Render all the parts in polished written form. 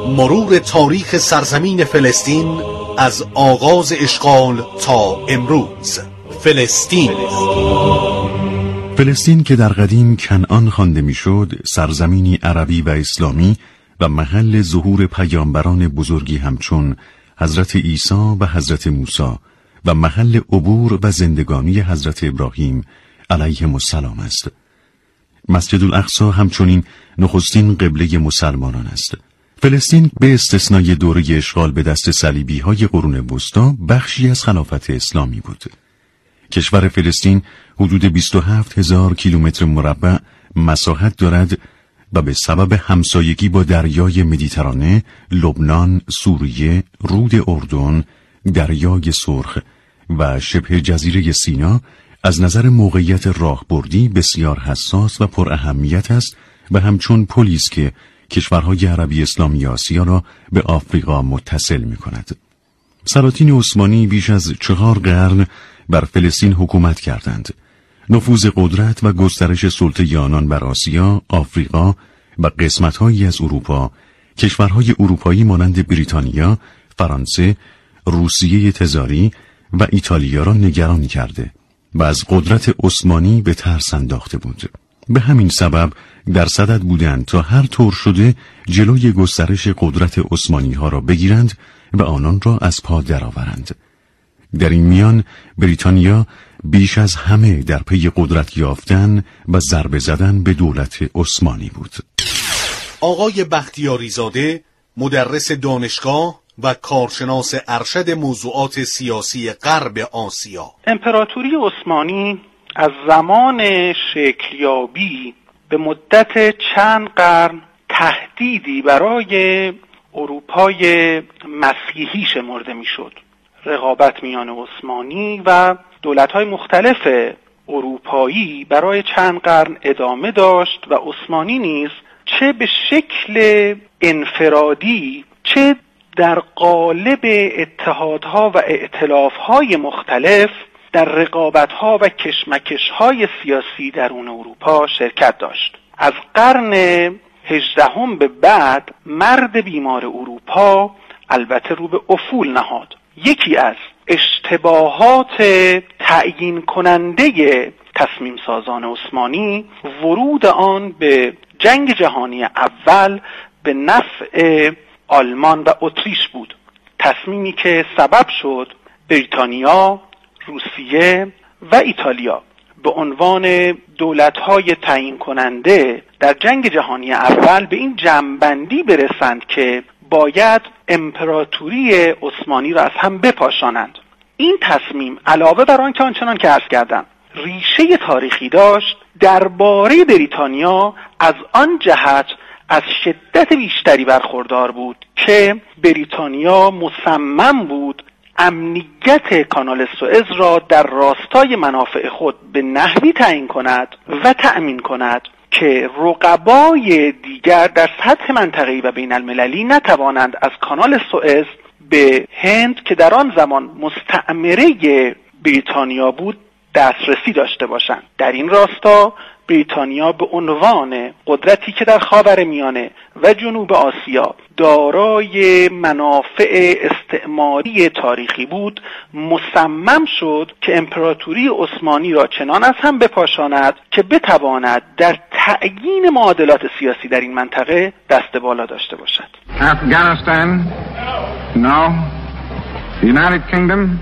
مرور تاریخ سرزمین فلسطین از آغاز اشغال تا امروز. فلسطین که در قدیم کنعان خوانده میشد، سرزمینی عربی و اسلامی و محل ظهور پیامبران بزرگی همچون حضرت عیسی و حضرت موسی و محل عبور و زندگانی حضرت ابراهیم علیهم السلام است. مسجد الاقصی همچنین نخستین قبله مسلمانان است. فلسطین به استثنای دوره اشغال به دست صلیبی‌های قرون وسطی بخشی از خلافت اسلامی بود. کشور فلسطین حدود 27,000 کیلومتر مربع مساحت دارد و به سبب همسایگی با دریای مدیترانه، لبنان، سوریه، رود اردن، دریای سرخ و شبه جزیره سینا از نظر موقعیت راهبردی بسیار حساس و پر اهمیت است و همچون پلی است که کشورهای عربی اسلامی آسیا را به آفریقا متصل می‌کند. سلاطین عثمانی بیش از 4 قرن بر فلسطین حکومت کردند. نفوذ قدرت و گسترش سلطه آنان بر آسیا، آفریقا و قسمت‌هایی از اروپا، کشورهای اروپایی مانند بریتانیا، فرانسه، روسیه تزاری و ایتالیا را نگران کرده و از قدرت عثمانی به ترس انداخته بود. به همین سبب در صدد بودند تا هر طور شده جلوی گسترش قدرت عثمانی‌ها را بگیرند و آنان را از پا درآورند. در این میان بریتانیا بیش از همه در پی قدرت یافتن و ضربه زدن به دولت عثمانی بود. آقای بختیاری زاده، مدرس دانشگاه و کارشناس ارشد موضوعات سیاسی غرب آسیا. امپراتوری عثمانی از زمان شکلیابی به مدت چند قرن تهدیدی برای اروپای مسیحی شمرده میشد. رقابت میان عثمانی و دولت‌های مختلف اروپایی برای چند قرن ادامه داشت و عثمانی نیز چه به شکل انفرادی چه در قالب اتحادها و ائتلافهای مختلف در رقابتها و کشمکشهای سیاسی درون اروپا شرکت داشت. از قرن 18 به بعد مرد بیمار اروپا البته رو به افول نهاد. یکی از اشتباهات تعیین کننده تصمیم سازان عثمانی ورود آن به جنگ جهانی اول به نفع آلمان و اتریش بود. تصمیمی که سبب شد بریتانیا، روسیه و ایتالیا به عنوان دولت‌های تعیین کننده در جنگ جهانی اول به این جمع‌بندی برسند که باید امپراتوری عثمانی را از هم بپاشانند. این تصمیم علاوه بر آن که آنچنان که عرض کردم ریشه تاریخی داشت، درباره بریتانیا از آن جهت از شدت بیشتری برخوردار بود که بریتانیا مصمم بود امنیت کانال سوئز را در راستای منافع خود به نحوی تعیین کند و تأمین کند که رقبای دیگر در سطح منطقه‌ای و بین المللی نتوانند از کانال سوئز به هند که در آن زمان مستعمره بریتانیا بود دسترسی داشته باشند. در این راستا بریتانیا به عنوان قدرتی که در خاورمیانه و جنوب آسیا دارای منافع استعماری تاریخی بود، مصمم شد که امپراتوری عثمانی را چنان از هم بپاشاند که بتواند در تعیین معادلات سیاسی در این منطقه دست بالا داشته باشد. Afghanistan, no. The United Kingdom,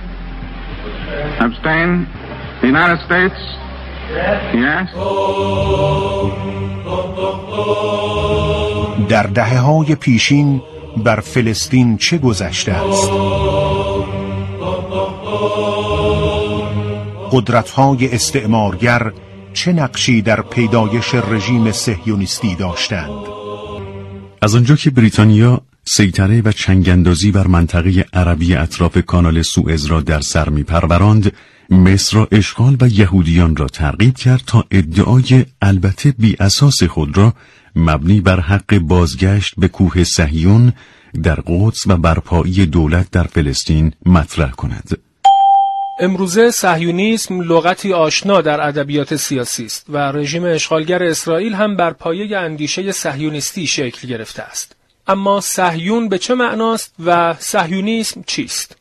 abstain. The United States, yes. در دهه‌های پیشین بر فلسطین چه گذشته است؟ قدرت‌های استعمارگر چه نقشی در پیدایش رژیم صهیونیستی داشتند؟ از آنجا که بریتانیا سیطره و چنگاندازی بر منطقه عربی اطراف کانال سوئز را در سر می‌پروراند، مصر را اشغال و یهودیان را ترغیب کرد تا ادعای البته بی اساس خود را مبنی بر حق بازگشت به کوه صهیون در قدس و برپایی دولت در فلسطین مطرح کند. امروزه صهیونیسم لغتی آشنا در ادبیات سیاسی است و رژیم اشغالگر اسرائیل هم بر پایه اندیشه صهیونیستی شکل گرفته است. اما صهیون به چه معناست و صهیونیسم چیست؟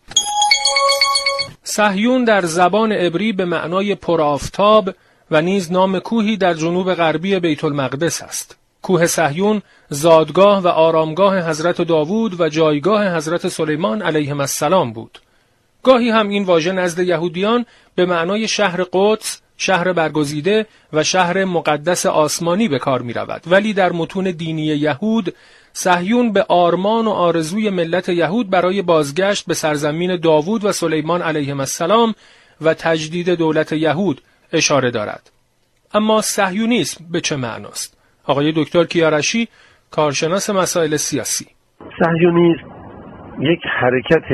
صهیون در زبان عبری به معنای پرآفتاب و نیز نام کوهی در جنوب غربی بیت المقدس است. کوه صهیون زادگاه و آرامگاه حضرت داوود و جایگاه حضرت سلیمان علیهم السلام بود. گاهی هم این واژه نزد یهودیان به معنای شهر قدس، شهر برگزیده و شهر مقدس آسمانی به کار می رود. ولی در متون دینی یهود صهیون به آرمان و آرزوی ملت یهود برای بازگشت به سرزمین داوود و سلیمان علیهم السلام و تجدید دولت یهود اشاره دارد. اما صهیونیسم به چه معناست؟ آقای دکتر کیارشی، کارشناس مسائل سیاسی. صهیونیسم یک حرکت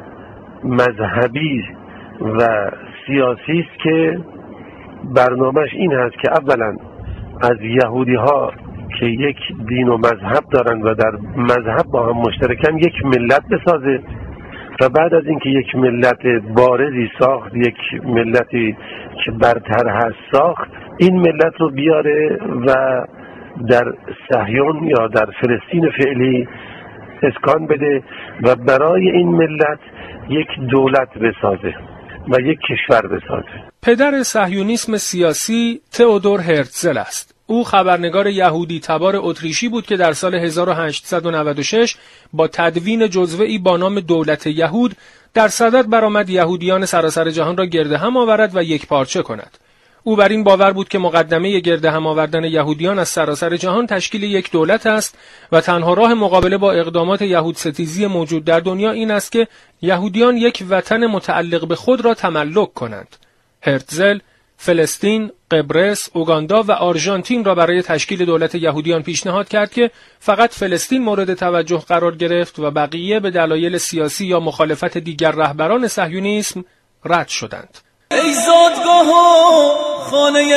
مذهبی و سیاسی است که برنامه‌اش این هست که اولا از یهودی ها که یک دین و مذهب دارند و در مذهب با هم مشترکن یک ملت بسازه و بعد از اینکه یک ملت بارزی ساخت، یک ملتی که برتر هست ساخت، این ملت رو بیاره و در صهیون یا در فلسطین فعلی اسکان بده و برای این ملت یک دولت بسازه و یک کشور بسازه. پدر صهیونیسم سیاسی تئودور هرتزل است. او خبرنگار یهودی تبار اتریشی بود که در سال 1896 با تدوین جزوه‌ای با نام دولت یهود در صدد برآمد یهودیان سراسر جهان را گرد هم آورد و یک پارچه کند. او بر این باور بود که مقدمه گرد هم آوردن یهودیان از سراسر جهان تشکیل یک دولت است و تنها راه مقابله با اقدامات یهود ستیزی موجود در دنیا این است که یهودیان یک وطن متعلق به خود را تملک کنند. هرتزل فلسطین، قبرس، اوگاندا و آرژانتین را برای تشکیل دولت یهودیان پیشنهاد کرد که فقط فلسطین مورد توجه قرار گرفت و بقیه به دلایل سیاسی یا مخالفت دیگر رهبران صهیونیسم رد شدند. ای زادگاه و خانه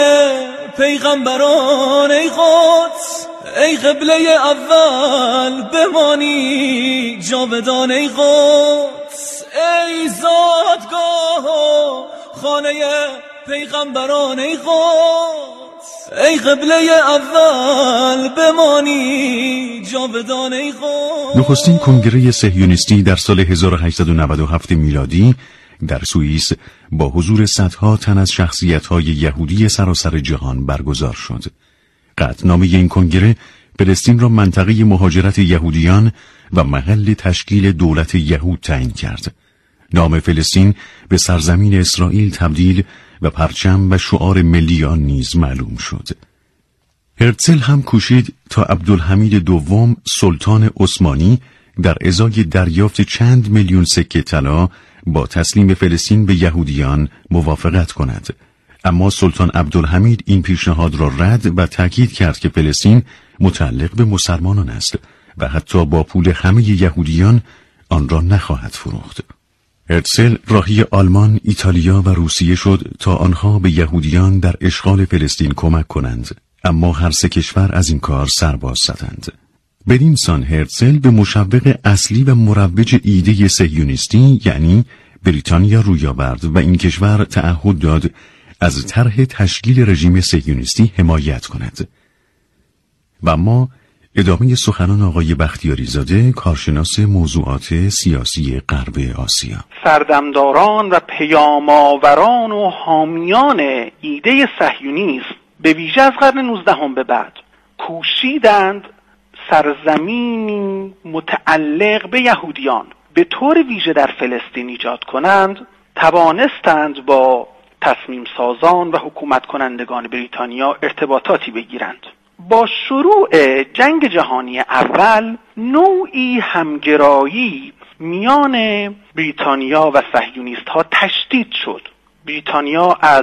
پیغمبران، ای قدس، ای قبله اول بمانی جاودان، ای قدس، ای زادگاه و خانه پیغمبران، ای قدس، ای قبله اول بمانی جاودان، ای قدس. نخستین کنگره صهیونیستی در سال 1897 میلادی در سوئیس با حضور صدها تن از شخصیت‌های یهودی سراسر جهان برگزار شد. قطعنامه این کنگره فلسطین را منطقه مهاجرت یهودیان و محل تشکیل دولت یهود تعیین کرد. نام فلسطین به سرزمین اسرائیل تبدیل و پرچم و شعار ملی آن نیز معلوم شد. هرتزل هم کوشید تا عبدالحمید دوم سلطان عثمانی در ازای دریافت چند میلیون سکه طلا با تسلیم فلسطین به یهودیان موافقت کند. اما سلطان عبدالحمید این پیشنهاد را رد و تاکید کرد که فلسطین متعلق به مسلمانان است و حتی با پول همه یهودیان آن را نخواهد فروخت. هرتزل راهی آلمان، ایتالیا و روسیه شد تا آنها به یهودیان در اشغال فلسطین کمک کنند، اما هر سه کشور از این کار سرباز زدند. بدین سان هرتزل به مشوق اصلی و مروج ایده صهیونیستی یعنی بریتانیا روی آورد و این کشور تعهد داد از طرح تشکیل رژیم صهیونیستی حمایت کند. و اما ادامه سخنان آقای بختیاری زاده، کارشناس موضوعات سیاسی غرب آسیا. سردمداران و پیام‌آوران و حامیان ایده صهیونیسم به ویژه از قرن 19 به بعد کوشیدند سرزمینی متعلق به یهودیان به طور ویژه در فلسطین ایجاد کنند. توانستند با تصمیم سازان و حکومت کنندگان بریتانیا ارتباطاتی بگیرند. با شروع جنگ جهانی اول نوعی همگرایی میان بریتانیا و صهیونیست ها تشدید شد. بریتانیا از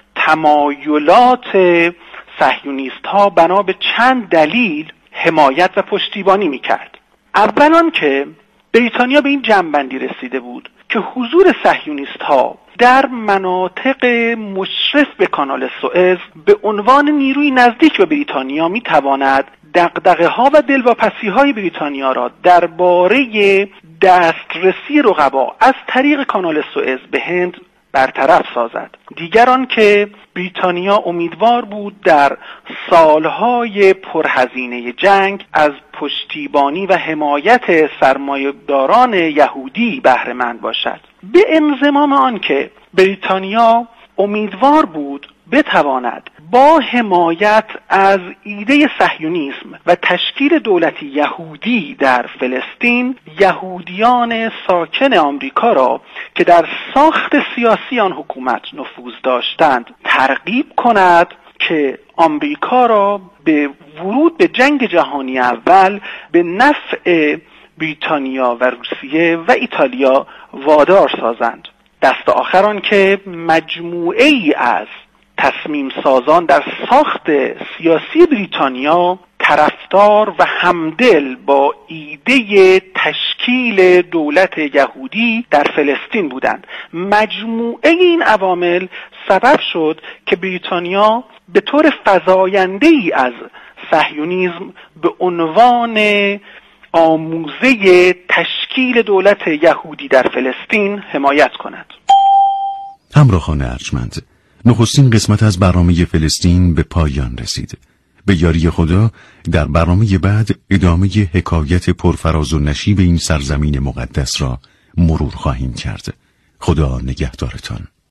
تمایلات صهیونیست ها بنا به چند دلیل حمایت و پشتیبانی میکرد. اولا که بریتانیا به این جنبندی رسیده بود که حضور صهیونیست ها در مناطق مشرف به کانال سوئز به عنوان نیروی نزدیک به بریتانیا میتواند دغدغه ها و دلواپسی های بریتانیا را درباره دسترسی رقبا از طریق کانال سوئز به هند برطرف سازد. دیگر آن که بریتانیا امیدوار بود در سالهای پرهزینه جنگ از پشتیبانی و حمایت سرمایه‌داران یهودی بهره مند باشد. به انضمام آن که بریتانیا امیدوار بود بتواند با حمایت از ایده صهیونیسم و تشکیل دولتی یهودی در فلسطین، یهودیان ساکن آمریکا را که در ساخت سیاسی آن حکومت نفوذ داشتند ترغیب کند که آمریکا را به ورود به جنگ جهانی اول به نفع بریتانیا و روسیه و ایتالیا وادار سازند. دست آخر آن که مجموعه ای از تصمیم سازان در ساخت سیاسی بریتانیا طرفدار و همدل با ایده تشکیل دولت یهودی در فلسطین بودند. مجموعه این عوامل سبب شد که بریتانیا به طور فزاینده‌ای از صهیونیسم به عنوان آموزه تشکیل دولت یهودی در فلسطین حمایت کند. همراهان ارجمند، نخستین قسمت از برنامه فلسطین به پایان رسید. به یاری خدا در برنامه بعد ادامه حکایت پرفراز و نشیب این سرزمین مقدس را مرور خواهیم کرد. خدا نگهدارتان.